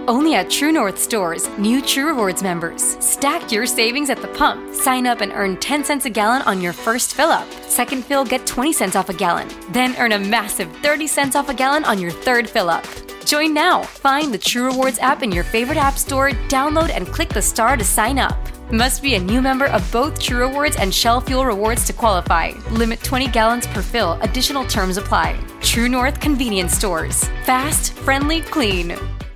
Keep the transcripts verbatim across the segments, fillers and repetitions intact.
Only at True North stores, new True Rewards members. Stack your savings at the pump. Sign up and earn ten cents a gallon on your first fill-up. Second fill, get twenty cents off a gallon. Then earn a massive thirty cents off a gallon on your third fill-up. Join now. Find the True Rewards app in your favorite app store, download and click the star to sign up. Must be a new member of both True Rewards and Shell Fuel Rewards to qualify. Limit twenty gallons per fill. Additional terms apply. True North Convenience Stores. Fast, friendly, clean.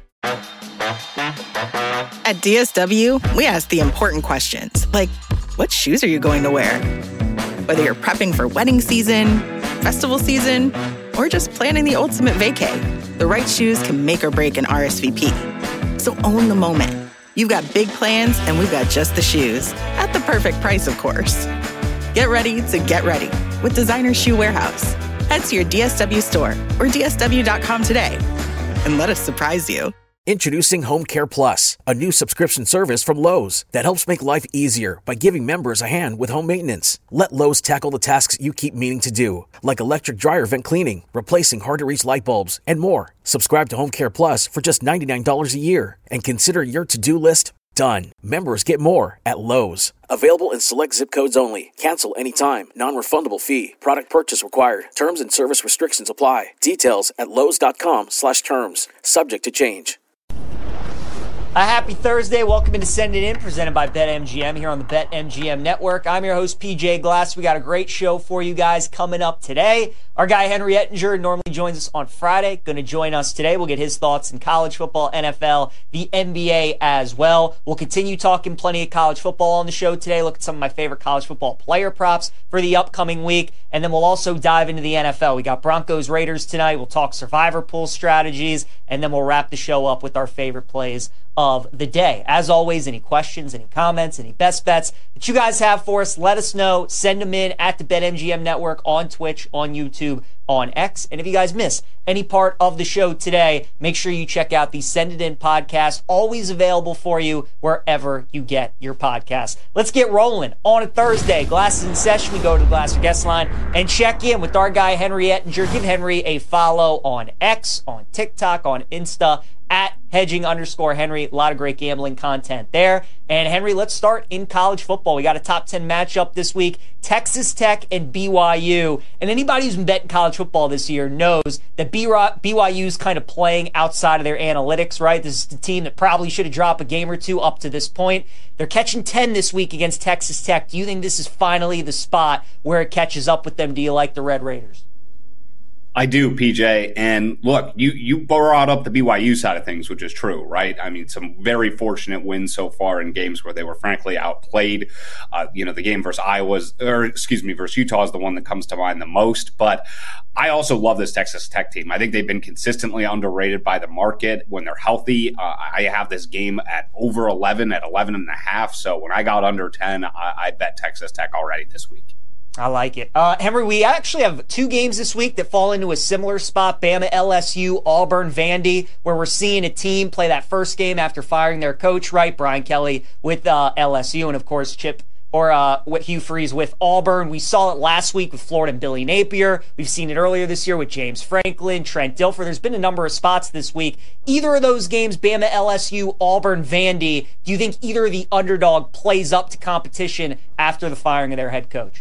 At D S W, we ask the important questions, like, what shoes are you going to wear? Whether you're prepping for wedding season, festival season, or just planning the ultimate vacay, the right shoes can make or break an R S V P. So own the moment. You've got big plans, and we've got just the shoes. At the perfect price, of course. Get ready to get ready with Designer Shoe Warehouse. Head to your D S W store or D S W dot com today and let us surprise you. Introducing Home Care Plus, a new subscription service from Lowe's that helps make life easier by giving members a hand with home maintenance. Let Lowe's tackle the tasks you keep meaning to do, like electric dryer vent cleaning, replacing hard-to-reach light bulbs, and more. Subscribe to Home Care Plus for just ninety-nine dollars a year and consider your to-do list done. Members get more at Lowe's. Available in select zip codes only. Cancel anytime. Non-refundable fee. Product purchase required. Terms and service restrictions apply. Details at lowes.com slash terms. Subject to change. A happy Thursday. Welcome into Send It In, presented by BetMGM here on the BetMGM Network. I'm your host, P J Glass. We got a great show for you guys coming up today. Our guy, Henry Ettinger, normally joins us on Friday. Going to join us today. We'll get his thoughts in college football, N F L, the N B A as well. We'll continue talking plenty of college football on the show today. Look at some of my favorite college football player props for the upcoming week. And then we'll also dive into the N F L. We got Broncos Raiders tonight. We'll talk survivor pool strategies. And then we'll wrap the show up with our favorite plays of the day. As always, any questions, any comments, any best bets that you guys have for us, let us know. Send them in at the BetMGM Network on Twitch, on YouTube, on X. And if you guys miss any part of the show today, make sure you check out the Send It In podcast, always available for you wherever you get your podcasts. Let's get rolling on a Thursday. Glasses in session. We go to the Glasser guest line and check in with our guy, Henry Ettinger. Give Henry a follow on X, on TikTok, on Insta, at hedging underscore Henry. A lot of great gambling content there. And Henry, let's start in college football. We got a top ten matchup this week, Texas Tech and B Y U. And anybody who's been betting college football this year knows that B Y U's kind of playing outside of their analytics, right? This is the team that probably should have dropped a game or two up to this point. They're catching ten this week against Texas Tech. Do you think this is finally the spot where it catches up with them? Do you like the Red Raiders? I do, P J. And look, you, you brought up the B Y U side of things, which is true, right? I mean, some very fortunate wins so far in games where they were frankly outplayed. Uh, you know, the game versus Iowa, or excuse me, versus Utah is the one that comes to mind the most. But I also love this Texas Tech team. I think they've been consistently underrated by the market when they're healthy. Uh, I have this game at over eleven, at eleven and a half. So when I got under ten, I, I bet Texas Tech already this week. I like it. Uh, Henry, we actually have two games this week that fall into a similar spot. Bama, L S U, Auburn, Vandy, where we're seeing a team play that first game after firing their coach, right? Brian Kelly with uh, L S U, and of course Chip or uh, what Hugh Freeze with Auburn. We saw it last week with Florida and Billy Napier. We've seen it earlier this year with James Franklin, Trent Dilfer. There's been a number of spots this week. Either of those games, Bama, L S U, Auburn, Vandy, do you think either of the underdog plays up to competition after the firing of their head coach?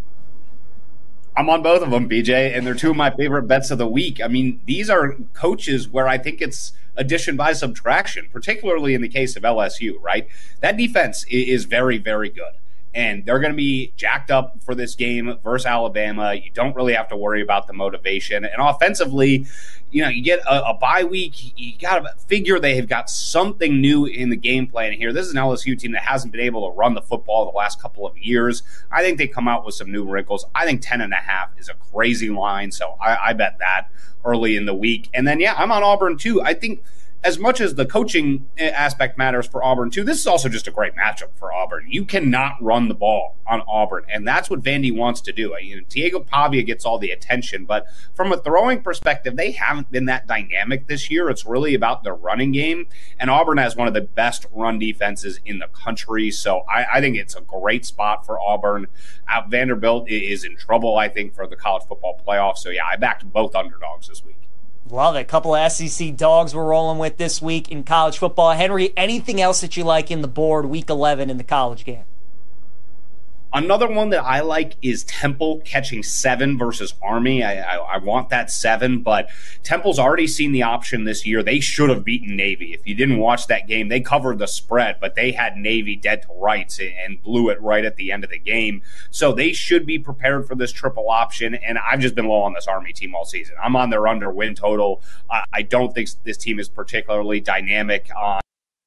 I'm on both of them, B J, and they're two of my favorite bets of the week. I mean, these are coaches where I think it's addition by subtraction, particularly in the case of L S U, right? That defense is very, very good. And they're going to be jacked up for this game versus Alabama. You don't really have to worry about the motivation. And offensively, you know, you get a, a bye week. You got to figure they have got something new in the game plan here. This is an L S U team that hasn't been able to run the football the last couple of years. I think they come out with some new wrinkles. I think ten and a half is a crazy line. So I, I bet that early in the week. And then, yeah, I'm on Auburn too. I think as much as the coaching aspect matters for Auburn too, this is also just a great matchup for Auburn. You cannot run the ball on Auburn, and that's what Vandy wants to do. You know, Diego Pavia gets all the attention, but from a throwing perspective, they haven't been that dynamic this year. It's really about their running game, and Auburn has one of the best run defenses in the country, so I, I think it's a great spot for Auburn. Uh, Vanderbilt is in trouble, I think, for the college football playoff, so yeah, I backed both underdogs this week. Love it. A couple of S E C dogs we're rolling with this week in college football. Henry, anything else that you like in the board week eleven in the college game? Another one that I like is Temple catching seven versus Army. I, I, I want that seven, but Temple's already seen the option this year. They should have beaten Navy. If you didn't watch that game, they covered the spread, but they had Navy dead to rights and blew it right at the end of the game. So they should be prepared for this triple option, and I've just been low on this Army team all season. I'm on their under win total. I, I don't think this team is particularly dynamic on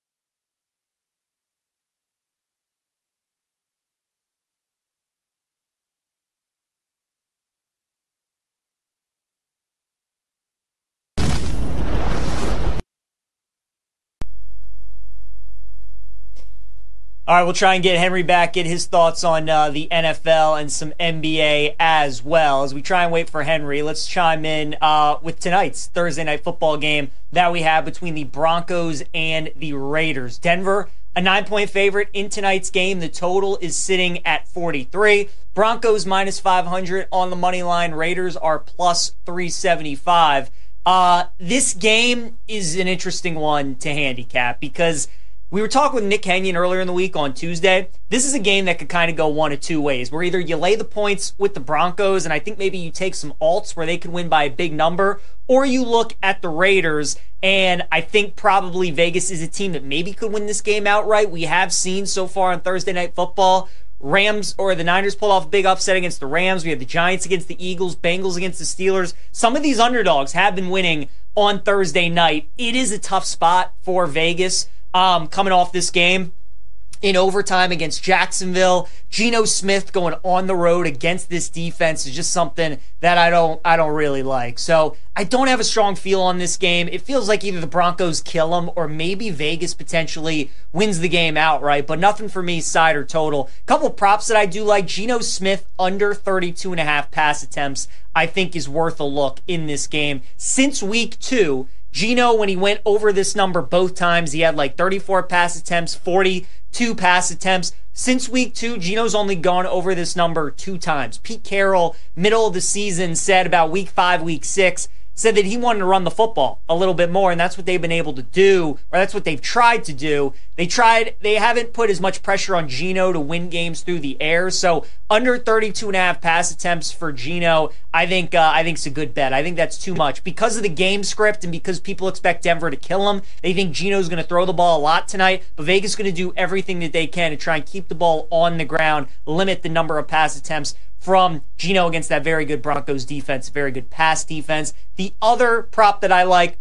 All right, we'll try and get Henry back, get his thoughts on uh, the N F L and some N B A as well. As we try and wait for Henry, let's chime in uh, with tonight's Thursday night football game that we have between the Broncos and the Raiders. Denver, a nine-point favorite in tonight's game. The total is sitting at forty-three. Broncos minus five hundred on the money line. Raiders are plus three seventy-five. Uh, this game is an interesting one to handicap because we were talking with Nick Kenyon earlier in the week on Tuesday. This is a game that could kind of go one of two ways, where either you lay the points with the Broncos, and I think maybe you take some alts where they can win by a big number, or you look at the Raiders, and I think probably Vegas is a team that maybe could win this game outright. We have seen so far on Thursday Night Football, Rams or the Niners pull off a big upset against the Rams. We have the Giants against the Eagles, Bengals against the Steelers. Some of these underdogs have been winning on Thursday night. It is a tough spot for Vegas. Um, coming off this game in overtime against Jacksonville, Geno Smith going on the road against this defense is just something that I don't I don't really like. So I don't have a strong feel on this game. It feels like either the Broncos kill them or maybe Vegas potentially wins the game outright, but nothing for me, side or total. Couple props that I do like. Geno Smith under thirty-two and a half pass attempts I think is worth a look in this game. Since week two, Geno, when he went over this number both times, he had like thirty-four pass attempts, forty-two pass attempts. Since week two, Geno's only gone over this number two times. Pete Carroll, middle of the season, said about week five, week six, said that he wanted to run the football a little bit more, and that's what they've been able to do, or that's what they've tried to do. They tried, they haven't put as much pressure on Geno to win games through the air, so under thirty-two and a half pass attempts for Geno, I think uh, I think it's a good bet. I think that's too much. Because of the game script and because people expect Denver to kill him, they think Geno's going to throw the ball a lot tonight, but Vegas is going to do everything that they can to try and keep the ball on the ground, limit the number of pass attempts from Geno against that very good Broncos defense, very good pass defense. The other prop that I like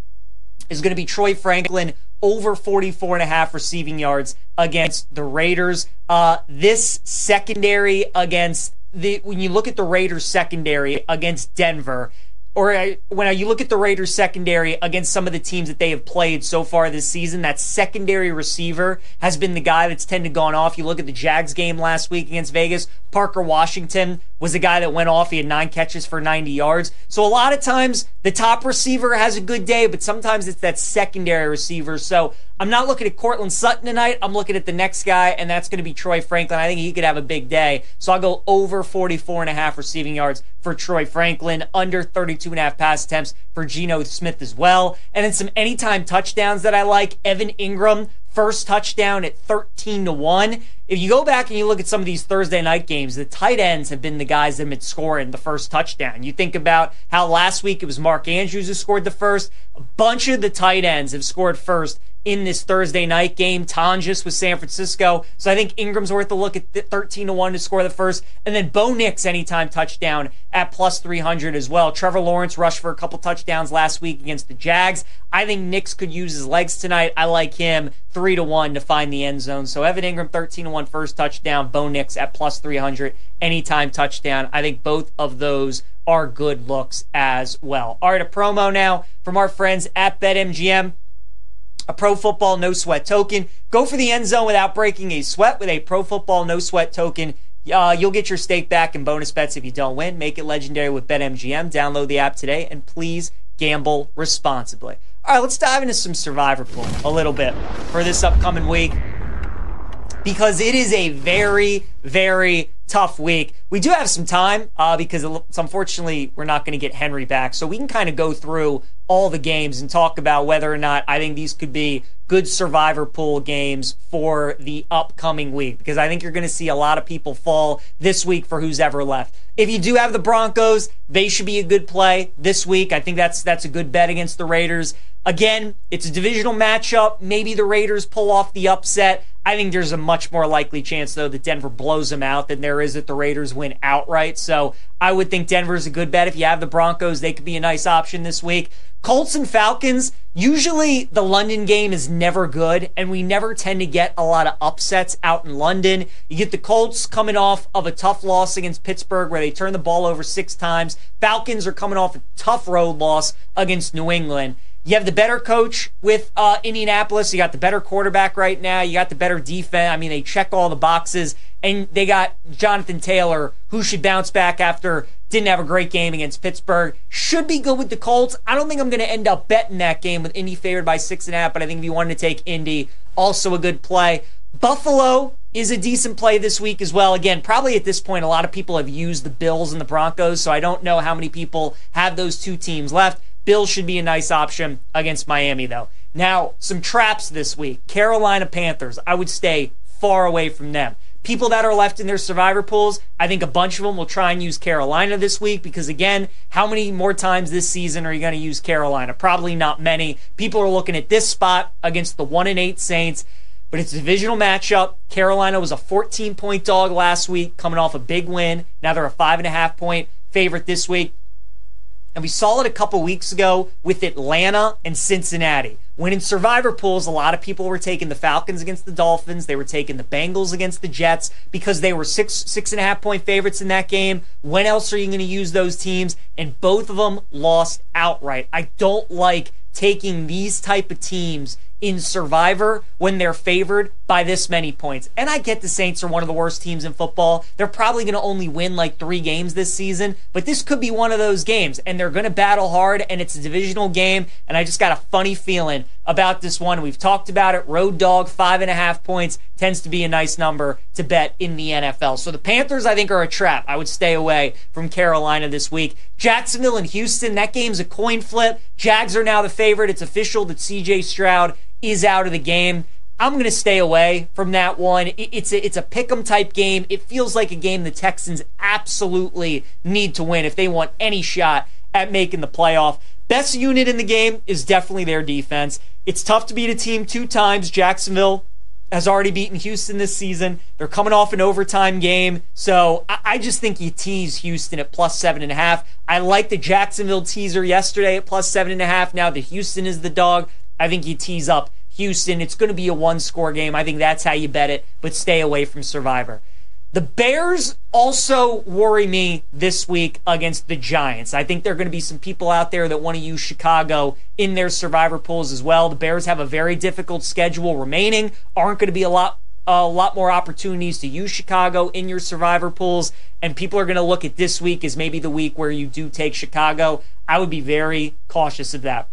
is going to be Troy Franklin over forty-four and a half receiving yards against the Raiders. Uh, this secondary against the, when you look at the Raiders secondary against Denver, or when you look at the Raiders secondary against some of the teams that they have played so far this season, that secondary receiver has been the guy that's tended to gone off. You look at the Jags game last week against Vegas, Parker Washington was the guy that went off. He had nine catches for ninety yards. So a lot of times the top receiver has a good day, but sometimes it's that secondary receiver. So I'm not looking at Cortland Sutton tonight. I'm looking at the next guy, and that's going to be Troy Franklin. I think he could have a big day. So I'll go over forty-four and a half receiving yards for Troy Franklin, under thirty-two and a half pass attempts for Geno Smith as well. And then some anytime touchdowns that I like. Evan Ingram, first touchdown at thirteen to one. If you go back and you look at some of these Thursday night games, the tight ends have been the guys that have been scoring the first touchdown. You think about how last week it was Mark Andrews who scored the first. A bunch of the tight ends have scored first in this Thursday night game. Tonjes with San Francisco. So I think Ingram's worth a look at thirteen to one to score the first. And then Bo Nix anytime touchdown at plus three hundred as well. Trevor Lawrence rushed for a couple touchdowns last week against the Jags. I think Nix could use his legs tonight. I like him three to one to find the end zone. So Evan Ingram thirteen to one first touchdown. Bo Nix at plus three hundred anytime touchdown. I think both of those are good looks as well. All right, a promo now from our friends at BetMGM. A Pro Football No Sweat token. Go for the end zone without breaking a sweat with a Pro Football No Sweat token. Uh, you'll get your stake back in bonus bets if you don't win. Make it legendary with BetMGM. Download the app today, and please gamble responsibly. All right, let's dive into some Survivor Pool a little bit for this upcoming week, because it is a very, very tough week. We do have some time uh, because it's unfortunately we're not going to get Henry back. So we can kind of go through all the games and talk about whether or not I think these could be good survivor pool games for the upcoming week, because I think you're going to see a lot of people fall this week for who's ever left. If you do have the Broncos, they should be a good play this week. I think that's that's a good bet against the Raiders. Again, it's a divisional matchup. Maybe the Raiders pull off the upset. I think there's a much more likely chance, though, that Denver blows them out than there is that the Raiders win outright. So I would think Denver's a good bet. If you have the Broncos, they could be a nice option this week. Colts and Falcons, usually the London game is never good, and we never tend to get a lot of upsets out in London. You get the Colts coming off of a tough loss against Pittsburgh where they turned the ball over six times. Falcons are coming off a tough road loss against New England. You have the better coach with uh, Indianapolis. You got the better quarterback right now. You got the better defense. I mean, they check all the boxes. And they got Jonathan Taylor, who should bounce back after didn't have a great game against Pittsburgh. Should be good with the Colts. I don't think I'm going to end up betting that game with Indy favored by six and a half, but I think if you wanted to take Indy, also a good play. Buffalo is a decent play this week as well. Again, probably at this point, a lot of people have used the Bills and the Broncos, so I don't know how many people have those two teams left. Bills should be a nice option against Miami, though. Now, some traps this week. Carolina Panthers. I would stay far away from them. People that are left in their survivor pools, I think a bunch of them will try and use Carolina this week because, again, how many more times this season are you going to use Carolina? Probably not many. People are looking at this spot against the one and eight Saints, but it's a divisional matchup. Carolina was a fourteen-point dog last week, coming off a big win. Now they're a five and a half point favorite this week. And we saw it a couple weeks ago with Atlanta and Cincinnati. When in survivor pools, a lot of people were taking the Falcons against the Dolphins. They were taking the Bengals against the Jets because they were six, six and a half point favorites in that game. When else are you going to use those teams? And both of them lost outright. I don't like taking these type of teams in Survivor when they're favored by this many points. And I get the Saints are one of the worst teams in football. They're probably going to only win like three games this season, but this could be one of those games, and they're going to battle hard, and it's a divisional game, and I just got a funny feeling about this one. We've talked about it. Road dog, five and a half points, tends to be a nice number to bet in the N F L. So the Panthers, I think, are a trap. I would stay away from Carolina this week. Jacksonville and Houston, that game's a coin flip. Jags are now the favorite. It's official that C J Stroud is out of the game. I'm going to stay away from that one. It's a, it's a pick'em type game. It feels like a game the Texans absolutely need to win if they want any shot at making the playoff. Best unit in the game is definitely their defense. It's tough to beat a team two times. Jacksonville has already beaten Houston this season. They're coming off an overtime game. So I, I just think you tease Houston at plus seven and a half. I like the Jacksonville teaser yesterday at plus seven and a half. Now that Houston is the dog, I think you tease up Houston. It's going to be a one-score game. I think that's how you bet it, but stay away from Survivor. The Bears also worry me this week against the Giants. I think there are going to be some people out there that want to use Chicago in their Survivor pools as well. The Bears have a very difficult schedule remaining. Aren't going to be a lot a lot more opportunities to use Chicago in your Survivor pools, and people are going to look at this week as maybe the week where you do take Chicago. I would be very cautious of that.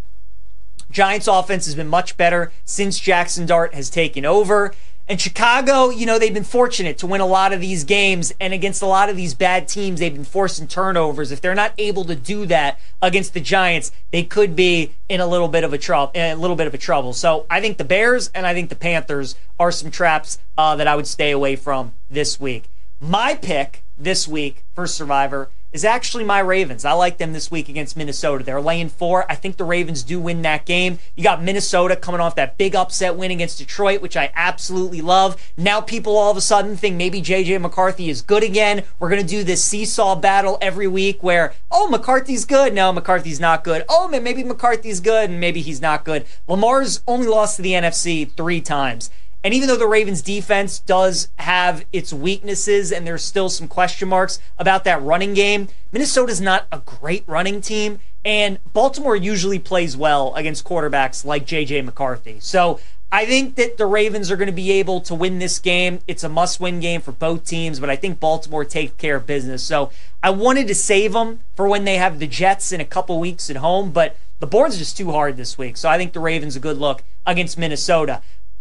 Giants offense has been much better since Jackson Dart has taken over. And Chicago, you know, they've been fortunate to win a lot of these games, and against a lot of these bad teams, they've been forcing turnovers. If they're not able to do that against the Giants, they could be in a little bit of a trouble. A little bit of a trouble. So I think the Bears and I think the Panthers are some traps uh, that I would stay away from this week. My pick this week for Survivor is actually my Ravens. I like them this week against Minnesota. They're laying four. I think the Ravens do win that game. You got Minnesota coming off that big upset win against Detroit, which I absolutely love. Now people all of a sudden think maybe J J McCarthy is good again. We're going to do this seesaw battle every week where, oh, McCarthy's good. No, McCarthy's not good. Oh, man, maybe McCarthy's good, and maybe he's not good. Lamar's only lost to the N F C three times. And even though the Ravens defense does have its weaknesses and there's still some question marks about that running game, Minnesota's not a great running team, and Baltimore usually plays well against quarterbacks like J J McCarthy. So I think that the Ravens are going to be able to win this game. It's a must-win game for both teams, but I think Baltimore takes care of business. So I wanted to save them for when they have the Jets in a couple weeks at home, but the board's just too hard this week. So I think the Ravens a good look against Minnesota.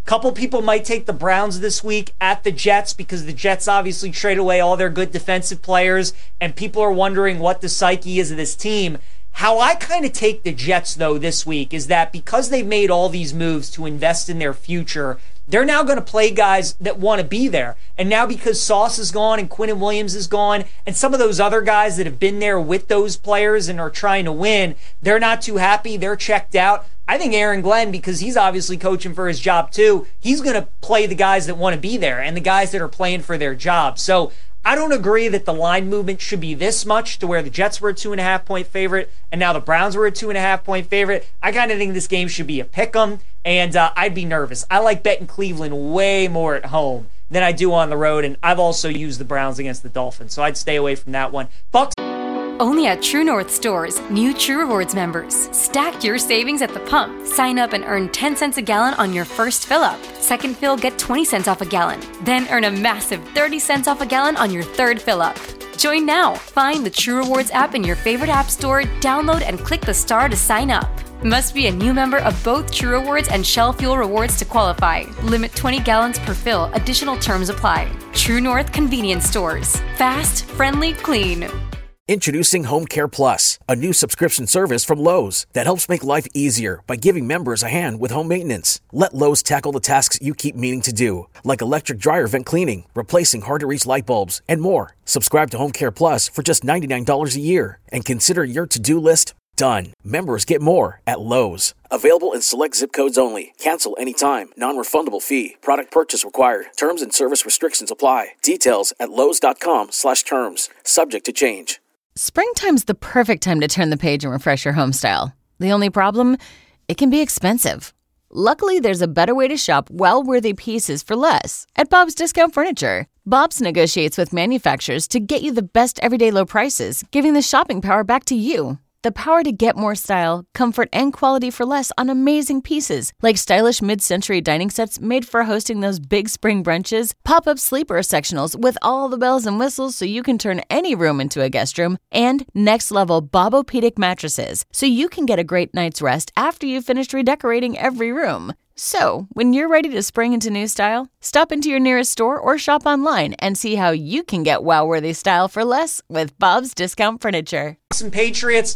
Couple people might take the Browns this week at the Jets because the Jets obviously trade away all their good defensive players, and people are wondering what the psyche is of this team. How I kind of take the Jets, though, this week is that because they've made all these moves to invest in their future, they're now going to play guys that want to be there. And now because Sauce is gone and Quinnen Williams is gone, and some of those other guys that have been there with those players and are trying to win, they're not too happy. They're checked out. I think Aaron Glenn, because he's obviously coaching for his job too, he's going to play the guys that want to be there and the guys that are playing for their job. So I don't agree that the line movement should be this much to where the Jets were a two and a half point favorite and now the Browns were a two and a half point favorite. I kind of think this game should be a pick 'em, and uh, I'd be nervous. I like betting Cleveland way more at home than I do on the road, and I've also used the Browns against the Dolphins, so I'd stay away from that one. Bucks. Only at True North Stores, new True Rewards members. Stack your savings at the pump. Sign up and earn ten cents a gallon on your first fill-up. Second fill, get twenty cents off a gallon. Then earn a massive thirty cents off a gallon on your third fill-up. Join now. Find the True Rewards app in your favorite app store, download and click the star to sign up. Must be a new member of both True Rewards and Shell Fuel Rewards to qualify. Limit twenty gallons per fill. Additional terms apply. True North Convenience Stores. Fast, friendly, clean. Introducing Home Care Plus, a new subscription service from Lowe's that helps make life easier by giving members a hand with home maintenance. Let Lowe's tackle the tasks you keep meaning to do, like electric dryer vent cleaning, replacing hard-to-reach light bulbs, and more. Subscribe to Home Care Plus for just ninety-nine dollars a year and consider your to-do list done. Members get more at Lowe's. Available in select zip codes only. Cancel anytime. Non-refundable fee. Product purchase required. Terms and service restrictions apply. Details at lowes.com slash terms. Subject to change. Springtime's the perfect time to turn the page and refresh your home style. The only problem? It can be expensive. Luckily, there's a better way to shop well-worthy pieces for less at Bob's Discount Furniture. Bob's negotiates with manufacturers to get you the best everyday low prices, giving the shopping power back to you. The power to get more style, comfort, and quality for less on amazing pieces, like stylish mid-century dining sets made for hosting those big spring brunches, pop-up sleeper sectionals with all the bells and whistles so you can turn any room into a guest room, and next-level Bobopedic mattresses so you can get a great night's rest after you've finished redecorating every room. So, when you're ready to spring into new style, stop into your nearest store or shop online and see how you can get wow-worthy style for less with Bob's Discount Furniture. Some Patriots,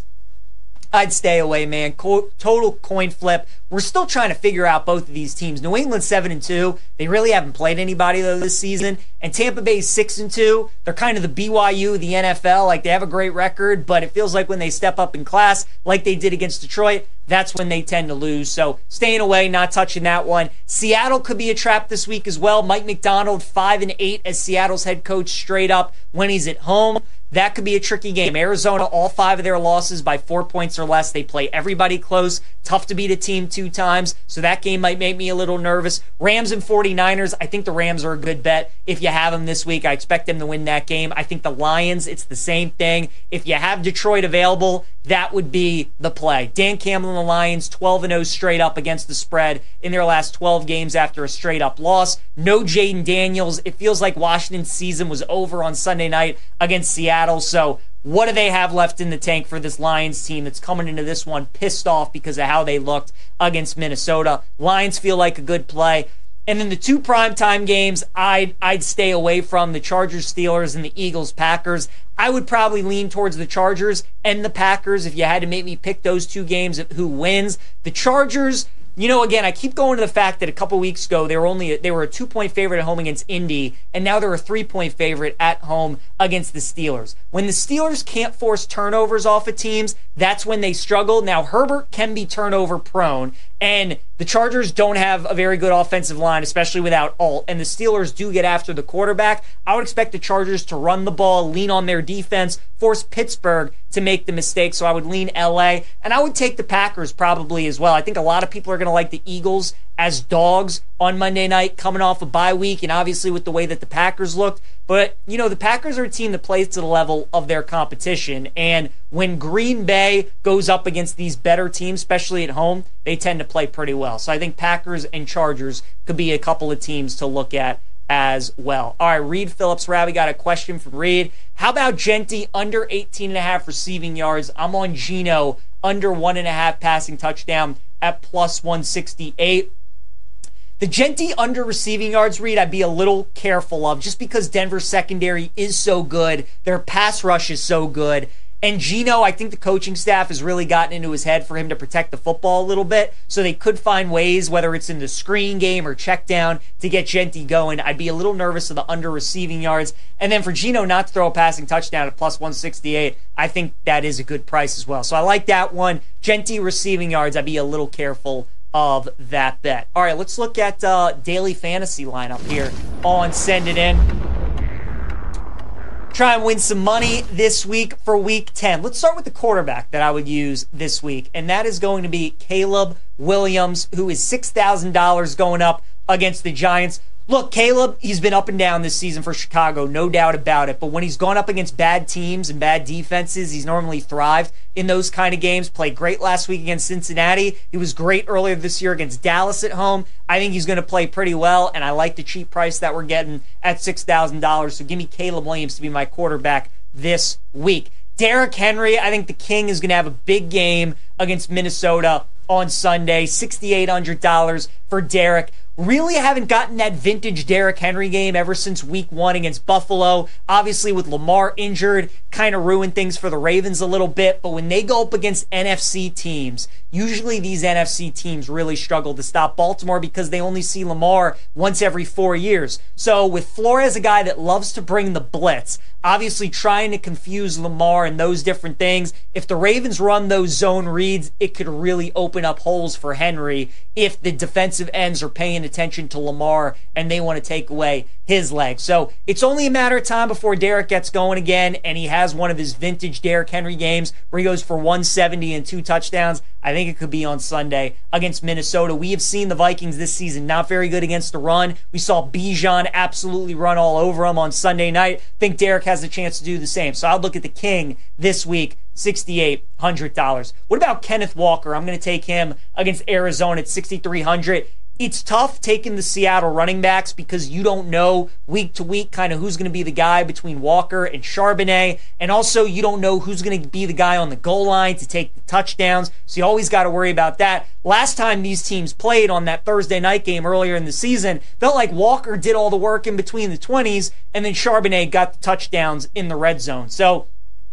I'd stay away, man. Co- total coin flip. We're still trying to figure out both of these teams. New England seven and two. They really haven't played anybody though this season. And Tampa Bay six and two. They're kind of the B Y U of the N F L. Like, they have a great record, but it feels like when they step up in class, like they did against Detroit, that's when they tend to lose. So staying away, not touching that one. Seattle could be a trap this week as well. Mike McDonald five and eight as Seattle's head coach straight up when he's at home. That could be a tricky game. Arizona, all five of their losses by four points or less. They play everybody close. Tough to beat a team two times, so that game might make me a little nervous. Rams and 49ers, I think the Rams are a good bet. If you have them this week, I expect them to win that game. I think the Lions, it's the same thing. If you have Detroit available, that would be the play. Dan Campbell and the Lions, twelve and oh straight up against the spread in their last twelve games after a straight up loss. No Jaden Daniels. It feels like Washington's season was over on Sunday night against Seattle. So what do they have left in the tank for this Lions team that's coming into this one pissed off because of how they looked against Minnesota? Lions feel like a good play. And then the two primetime games I'd, I'd stay away from, the Chargers, Steelers, and the Eagles, Packers. I would probably lean towards the Chargers and the Packers if you had to make me pick those two games of who wins. The Chargers, you know, again, I keep going to the fact that a couple weeks ago they were only they were a two-point favorite at home against Indy, and now they're a three-point favorite at home against the Steelers. When the Steelers can't force turnovers off of teams, that's when they struggle. Now, Herbert can be turnover prone, and the Chargers don't have a very good offensive line, especially without Alt, and the Steelers do get after the quarterback. I would expect the Chargers to run the ball, lean on their defense, force Pittsburgh to make the mistake, so I would lean L A, and I would take the Packers probably as well. I think a lot of people are going to like the Eagles as dogs on Monday night, coming off a bye week, and obviously with the way that the Packers looked. But, you know, the Packers are a team that plays to the level of their competition, and when Green Bay goes up against these better teams, especially at home, they tend to play pretty well. So I think Packers and Chargers could be a couple of teams to look at as well. All right, Reed Phillips, Rab, we got a question from Reed. How about Genti under eighteen and a half receiving yards? I'm on Geno under one and a half passing touchdown at plus one sixty-eight. The Genty under receiving yards read, I'd be a little careful of just because Denver's secondary is so good. Their pass rush is so good. And Geno, I think the coaching staff has really gotten into his head for him to protect the football a little bit. So they could find ways, whether it's in the screen game or check down, to get Genty going. I'd be a little nervous of the under receiving yards. And then for Geno not to throw a passing touchdown at plus one sixty-eight, I think that is a good price as well. So I like that one. Genty receiving yards, I'd be a little careful of that bet. All right, let's look at uh, daily fantasy lineup here on Send It In. Try and win some money this week for week ten. Let's start with the quarterback that I would use this week, and that is going to be Caleb Williams, who is six thousand dollars going up against the Giants. Look, Caleb, he's been up and down this season for Chicago, no doubt about it. But when he's gone up against bad teams and bad defenses, he's normally thrived in those kind of games. Played great last week against Cincinnati. He was great earlier this year against Dallas at home. I think he's going to play pretty well, and I like the cheap price that we're getting at six thousand dollars. So give me Caleb Williams to be my quarterback this week. Derrick Henry, I think the King is going to have a big game against Minnesota on Sunday. six thousand eight hundred dollars for Derrick. Really haven't gotten that vintage Derrick Henry game ever since week one against Buffalo. Obviously, with Lamar injured, kind of ruined things for the Ravens a little bit. But when they go up against N F C teams, usually these N F C teams really struggle to stop Baltimore because they only see Lamar once every four years. So with Flores, a guy that loves to bring the blitz, obviously trying to confuse Lamar and those different things, if the Ravens run those zone reads, it could really open up holes for Henry if the defensive ends are paying attention to Lamar and they want to take away his legs. So it's only a matter of time before Derrick gets going again, and he has one of his vintage Derrick Henry games where he goes for one seventy and two touchdowns. I think it could be on Sunday against Minnesota. We have seen the Vikings this season not very good against the run. We saw Bijan absolutely run all over them on Sunday night. I think Derrick has a chance to do the same. So I'll look at the King this week, six thousand eight hundred dollars. What about Kenneth Walker? I'm going to take him against Arizona at six thousand three hundred dollars. It's tough taking the Seattle running backs because you don't know week to week kind of who's going to be the guy between Walker and Charbonnet. And also you don't know who's going to be the guy on the goal line to take the touchdowns. So you always got to worry about that. Last time these teams played on that Thursday night game earlier in the season, felt like Walker did all the work in between the twenties and then Charbonnet got the touchdowns in the red zone. So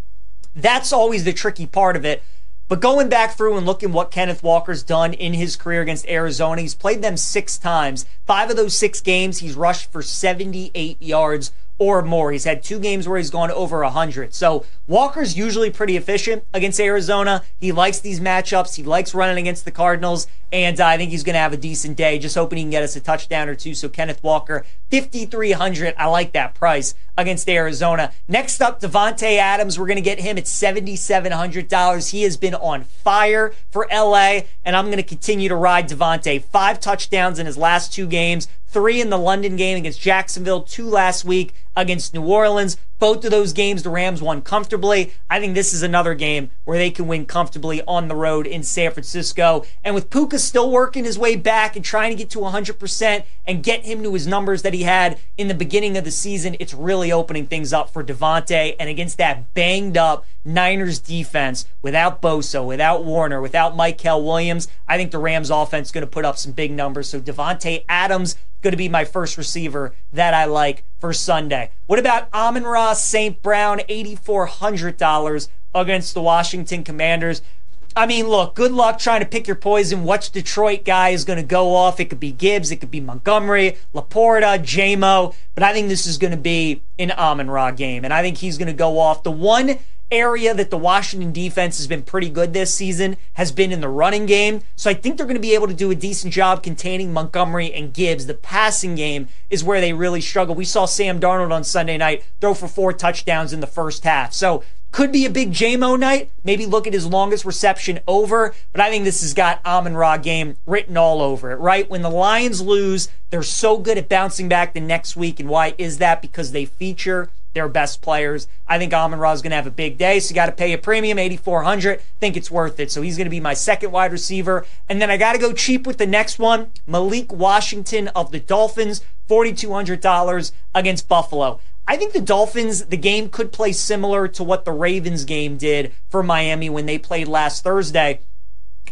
that's always the tricky part of it. But going back through and looking what Kenneth Walker's done in his career against Arizona, he's played them six times. Five of those six games, he's rushed for seventy-eight yards or more. He's had two games where he's gone over one hundred. So Walker's usually pretty efficient against Arizona. He likes these matchups. He likes running against the Cardinals. And uh, I think he's going to have a decent day. Just hoping he can get us a touchdown or two. So Kenneth Walker, five thousand three hundred dollars. I like that price against Arizona. Next up, Davante Adams. We're going to get him at seven thousand seven hundred dollars. He has been on fire for L A, and I'm going to continue to ride Davante. Five touchdowns in his last two games. Three in the London game against Jacksonville. Two last week against New Orleans. Both of those games, the Rams won comfortably. I think this is another game where they can win comfortably on the road in San Francisco. And with Puka still working his way back and trying to get to one hundred percent and get him to his numbers that he had in the beginning of the season, it's really opening things up for Davante. And against that banged up Niners defense, without Bosa, without Warner, without Michael Williams, I think the Rams offense is going to put up some big numbers. So Davante Adams going to be my first receiver that I like for Sunday. What about Amon-Ra Saint Brown, eight thousand four hundred dollars against the Washington Commanders? I mean, look, good luck trying to pick your poison. Which Detroit guy is going to go off? It could be Gibbs, it could be Montgomery, Laporta, J-Mo, but I think this is going to be an Amon-Ra game, and I think he's going to go off. The one area that the Washington defense has been pretty good this season has been in the running game. So I think they're going to be able to do a decent job containing Montgomery and Gibbs. The passing game is where they really struggle. We saw Sam Darnold on Sunday night throw for four touchdowns in the first half. So could be a big J-Mo night. Maybe look at his longest reception over. But I think this has got Amon-Ra game written all over it, right? When the Lions lose, they're so good at bouncing back the next week. And why is that? Because they feature their best players. I think Amon-Ra is going to have a big day, so you got to pay a premium, eight thousand four hundred dollars. Think it's worth it. So he's going to be my second wide receiver. And then I got to go cheap with the next one, Malik Washington of the Dolphins, four thousand two hundred dollars against Buffalo. I think the Dolphins, the game could play similar to what the Ravens game did for Miami when they played last Thursday.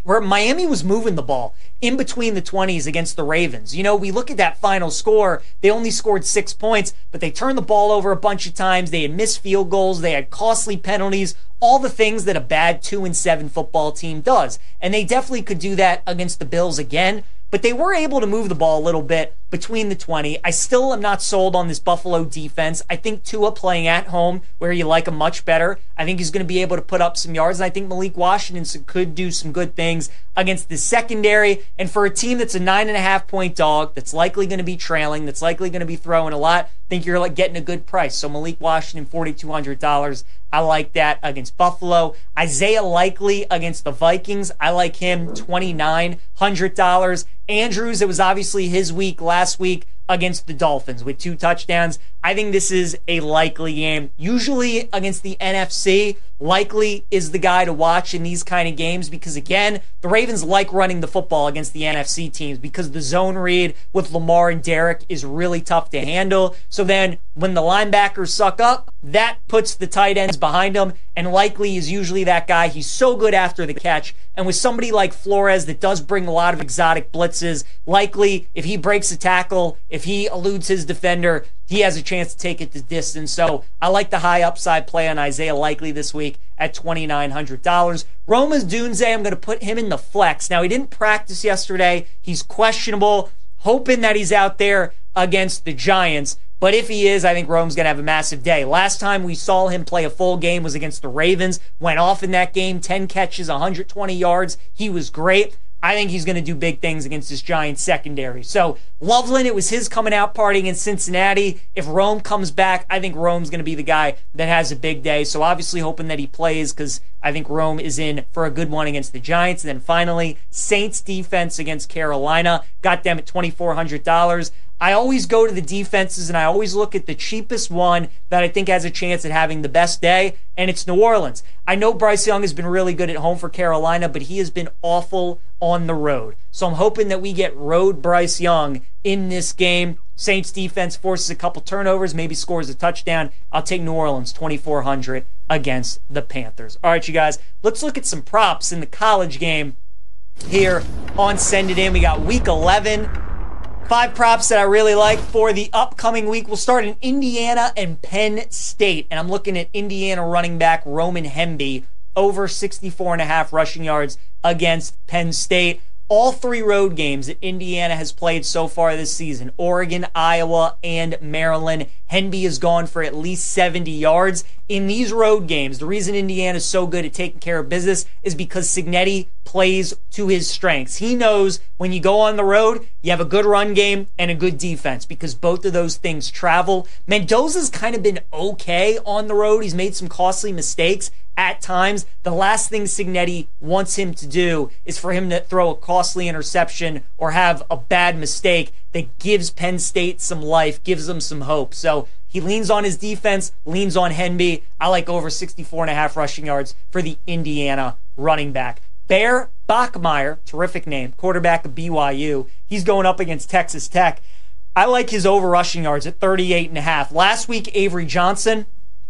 where Miami was moving the ball in between the twenties against the Ravens. You know, we look at that final score, they only scored six points, but they turned the ball over a bunch of times. They had missed field goals. They had costly penalties, all the things that a bad two and seven football team does. And they definitely could do that against the Bills again. But they were able to move the ball a little bit between the twenty. I still am not sold on this Buffalo defense. I think Tua playing at home, where you like him much better, I think he's going to be able to put up some yards. And I think Malik Washington could do some good things against the secondary. And for a team that's a nine and a half point dog, that's likely going to be trailing, that's likely going to be throwing a lot, I think you're like getting a good price. So Malik Washington, four thousand two hundred dollars. I like that against Buffalo. Isaiah Likely against the Vikings. I like him, two thousand nine hundred dollars. Andrews, it was obviously his week last week against the Dolphins with two touchdowns. I think this is a likely game. Usually against the N F C, Likely is the guy to watch in these kind of games because, again, the Ravens like running the football against the N F C teams because the zone read with Lamar and Derek is really tough to handle. So then when the linebackers suck up, that puts the tight ends behind them, and Likely is usually that guy. He's so good after the catch. And with somebody like Flores that does bring a lot of exotic blitzes, Likely, if he breaks a tackle, if he eludes his defender, he has a chance to take it to distance. So I like the high upside play on Isaiah Likely this week at two thousand nine hundred dollars. Rome Odunze, I'm going to put him in the flex. Now, he didn't practice yesterday. He's questionable, hoping that he's out there against the Giants. But if he is, I think Rome's going to have a massive day. Last time we saw him play a full game was against the Ravens. Went off in that game, ten catches, one hundred twenty yards. He was great. I think he's going to do big things against this Giants secondary. So Loveland, it was his coming out party against Cincinnati. If Rome comes back, I think Rome's going to be the guy that has a big day. So obviously hoping that he plays because I think Rome is in for a good one against the Giants. And then finally, Saints defense against Carolina. Got them at two thousand four hundred dollars. I always go to the defenses, and I always look at the cheapest one that I think has a chance at having the best day, and it's New Orleans. I know Bryce Young has been really good at home for Carolina, but he has been awful on the road. So I'm hoping that we get road Bryce Young in this game. Saints defense forces a couple turnovers, maybe scores a touchdown. I'll take New Orleans, two thousand four hundred against the Panthers. All right, you guys, let's look at some props in the college game here on Send It In. We got week eleven. Five props that I really like for the upcoming week. We'll start in Indiana and Penn State. And I'm looking at Indiana running back Roman Hemby over sixty-four and a half rushing yards against Penn State. All three road games that Indiana has played so far this season, Oregon, Iowa, and Maryland, Hemby has gone for at least seventy yards. In these road games, the reason Indiana is so good at taking care of business is because Cignetti plays to his strengths. He knows when you go on the road, you have a good run game and a good defense because both of those things travel. Mendoza's kind of been okay on the road. He's made some costly mistakes at times. The last thing Cignetti wants him to do is for him to throw a costly interception or have a bad mistake that gives Penn State some life, gives them some hope. So he leans on his defense, leans on Hemby. I like over sixty-four and a half rushing yards for the Indiana running back. Bear Bachmeier, terrific name, quarterback of B Y U. He's going up against Texas Tech. I like his over rushing yards at thirty-eight and a half. Last week, Avery Johnson,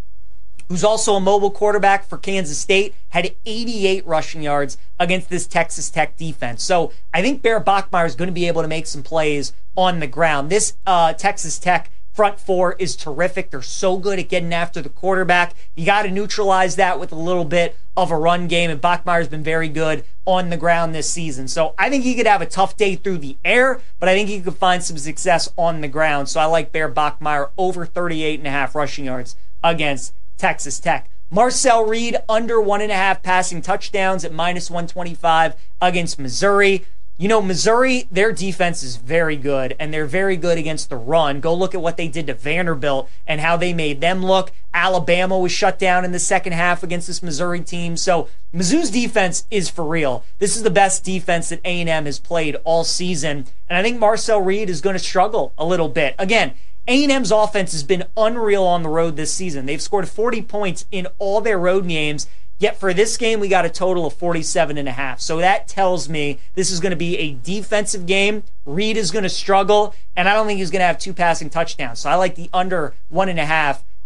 who's also a mobile quarterback for Kansas State, had eighty-eight rushing yards against this Texas Tech defense. So I think Bear Bachmeier is going to be able to make some plays on the ground. This uh, Texas Tech front four is terrific. They're so good at getting after the quarterback. You got to neutralize that with a little bit of a run game, and Bachmeier's been very good on the ground this season. So I think he could have a tough day through the air, but I think he could find some success on the ground. So I like Bear Bachmeier over thirty-eight and a half rushing yards against Texas Tech. Marcel Reed under one and a half passing touchdowns at minus one twenty-five against Missouri. You know, Missouri, their defense is very good, and they're very good against the run. Go look at what they did to Vanderbilt and how they made them look. Alabama was shut down in the second half against this Missouri team. So Mizzou's defense is for real. This is the best defense that A and M has played all season, and I think Marcel Reed is going to struggle a little bit. Again, A and M's offense has been unreal on the road this season. They've scored forty points in all their road games, yet for this game we got a total of forty-seven and a half. So that tells me this is going to be a defensive game. Reed is going to struggle, and I don't think he's going to have two passing touchdowns. So I like the under one and a half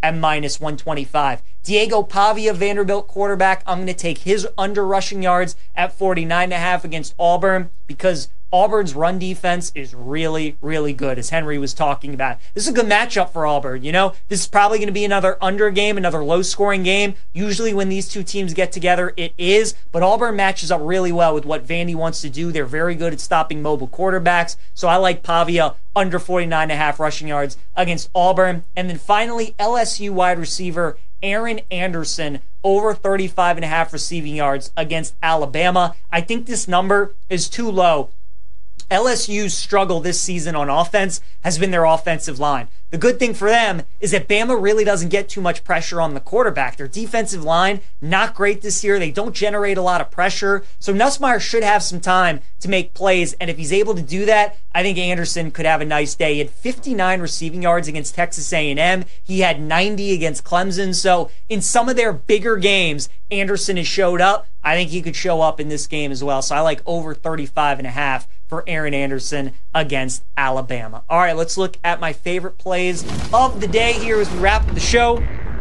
at minus one twenty-five. Diego Pavia, Vanderbilt quarterback, I'm going to take his under rushing yards at forty-nine and a half against Auburn because Auburn's run defense is really, really good, as Henry was talking about. This is a good matchup for Auburn, you know? This is probably going to be another under game, another low-scoring game. Usually when these two teams get together, it is, but Auburn matches up really well with what Vandy wants to do. They're very good at stopping mobile quarterbacks, so I like Pavia under forty-nine and a half rushing yards against Auburn. And then finally, L S U wide receiver Aaron Anderson over thirty-five and a half receiving yards against Alabama. I think this number is too low. L S U's struggle this season on offense has been their offensive line. The good thing for them is that Bama really doesn't get too much pressure on the quarterback. Their defensive line, not great this year. They don't generate a lot of pressure. So Nussmeier should have some time to make plays. And if he's able to do that, I think Anderson could have a nice day. He had fifty-nine receiving yards against Texas A and M. He had ninety against Clemson. So in some of their bigger games, Anderson has showed up. I think he could show up in this game as well. So I like over thirty-five and a half for Aaron Anderson against Alabama. All right, let's look at my favorite plays of the day here as we wrap up the show.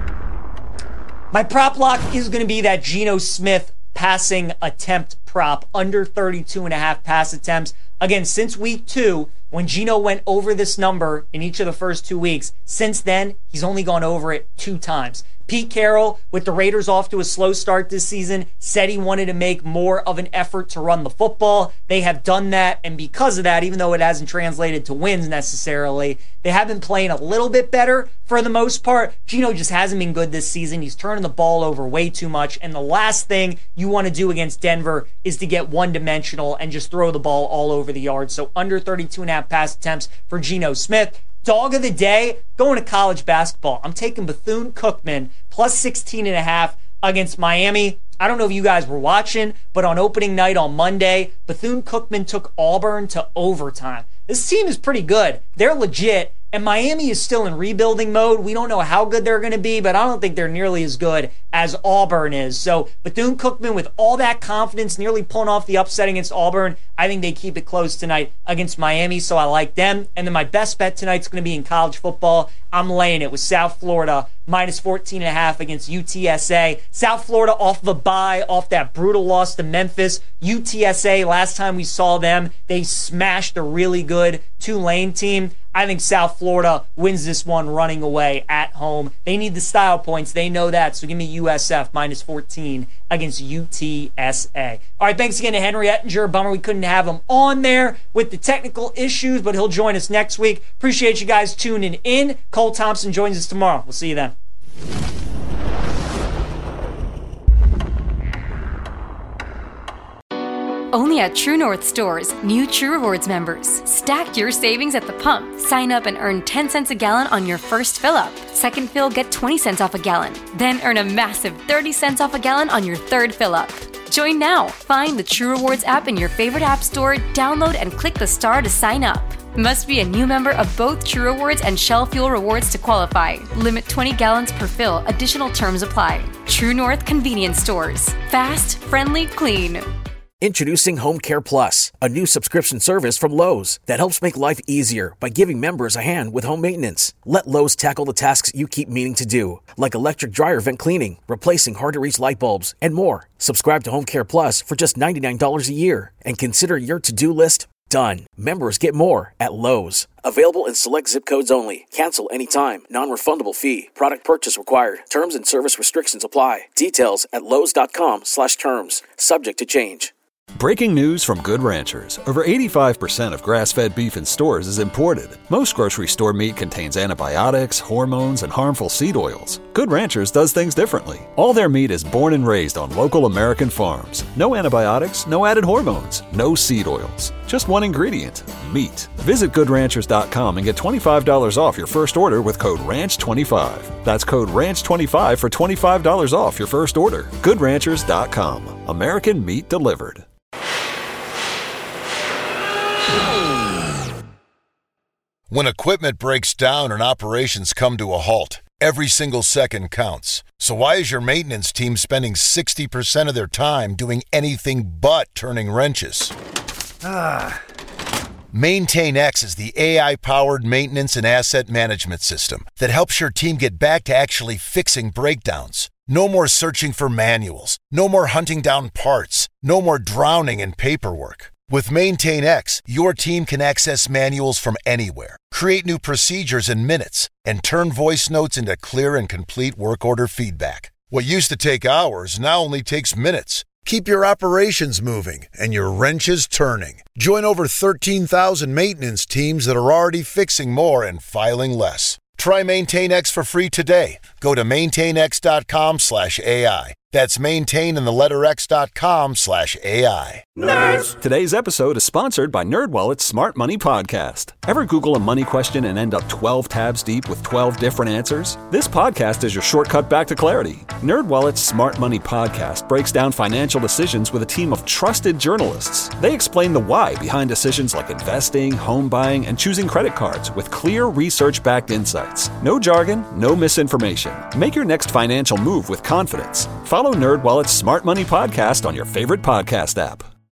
My prop lock is going to be that Geno Smith passing attempt prop, under thirty-two and a half pass attempts. Again, since week two, when Geno went over this number in each of the first two weeks, since then, he's only gone over it two times. Pete Carroll, with the Raiders off to a slow start this season, said he wanted to make more of an effort to run the football. They have done that, and because of that, even though it hasn't translated to wins necessarily, they have been playing a little bit better for the most part. Geno just hasn't been good this season. He's turning the ball over way too much, and the last thing you want to do against Denver is to get one-dimensional and just throw the ball all over the yard. So under thirty-two and a half pass attempts for Geno Smith. Dog of the day, going to college basketball. I'm taking Bethune-Cookman plus sixteen and a half against Miami. I don't know if you guys were watching, but on opening night on Monday, Bethune-Cookman took Auburn to overtime. This team is pretty good. They're legit, and Miami is still in rebuilding mode. We don't know how good they're going to be, but I don't think they're nearly as good as Auburn is. So Bethune-Cookman, with all that confidence, nearly pulling off the upset against Auburn, I think they keep it close tonight against Miami, so I like them. And then my best bet tonight is going to be in college football. I'm laying it with South Florida, minus fourteen and a half against U T S A. South Florida off of a bye, off that brutal loss to Memphis. U T S A, last time we saw them, they smashed a really good Tulane team. I think South Florida wins this one running away at home. They need the style points. They know that. So give me U S F minus fourteen against U T S A. All right, thanks again to Henry Ettinger. Bummer we couldn't have him on there with the technical issues, but he'll join us next week. Appreciate you guys tuning in. Cole Thompson joins us tomorrow. We'll see you then. Only at True North stores, new True Rewards members. Stack your savings at the pump. Sign up and earn ten cents a gallon on your first fill-up. Second fill, get twenty cents off a gallon. Then earn a massive thirty cents off a gallon on your third fill-up. Join now. Find the True Rewards app in your favorite app store, download and click the star to sign up. Must be a new member of both True Rewards and Shell Fuel Rewards to qualify. Limit twenty gallons per fill. Additional terms apply. True North Convenience Stores. Fast, friendly, clean. Introducing Home Care Plus, a new subscription service from Lowe's that helps make life easier by giving members a hand with home maintenance. Let Lowe's tackle the tasks you keep meaning to do, like electric dryer vent cleaning, replacing hard-to-reach light bulbs, and more. Subscribe to Home Care Plus for just ninety-nine dollars a year and consider your to-do list done. Members get more at Lowe's. Available in select zip codes only. Cancel anytime. Non-refundable fee. Product purchase required. Terms and service restrictions apply. Details at lowes.com slash terms. Subject to change. Breaking news from Good Ranchers. Over eighty-five percent of grass-fed beef in stores is imported. Most grocery store meat contains antibiotics, hormones, and harmful seed oils. Good Ranchers does things differently. All their meat is born and raised on local American farms. No antibiotics, no added hormones, no seed oils. Just one ingredient, meat. Visit good ranchers dot com and get twenty-five dollars off your first order with code ranch twenty-five. That's code ranch twenty-five for twenty-five dollars off your first order. good ranchers dot com. American meat delivered. When equipment breaks down and operations come to a halt, every single second counts. So why is your maintenance team spending sixty percent of their time doing anything but turning wrenches? Ah. MaintainX is the A I-powered maintenance and asset management system that helps your team get back to actually fixing breakdowns. No more searching for manuals. No more hunting down parts. No more drowning in paperwork. With MaintainX, your team can access manuals from anywhere, create new procedures in minutes, and turn voice notes into clear and complete work order feedback. What used to take hours now only takes minutes. Keep your operations moving and your wrenches turning. Join over thirteen thousand maintenance teams that are already fixing more and filing less. Try MaintainX for free today. Go to maintainx.com slash AI. That's maintain and the letter x.com slash AI. Nerds! Today's episode is sponsored by NerdWallet's Smart Money Podcast. Ever Google a money question and end up twelve tabs deep with twelve different answers? This podcast is your shortcut back to clarity. NerdWallet's Smart Money Podcast breaks down financial decisions with a team of trusted journalists. They explain the why behind decisions like investing, home buying, and choosing credit cards with clear research-backed insights. No jargon, no misinformation. Make your next financial move with confidence. Follow NerdWallet's Smart Money Podcast on your favorite podcast app.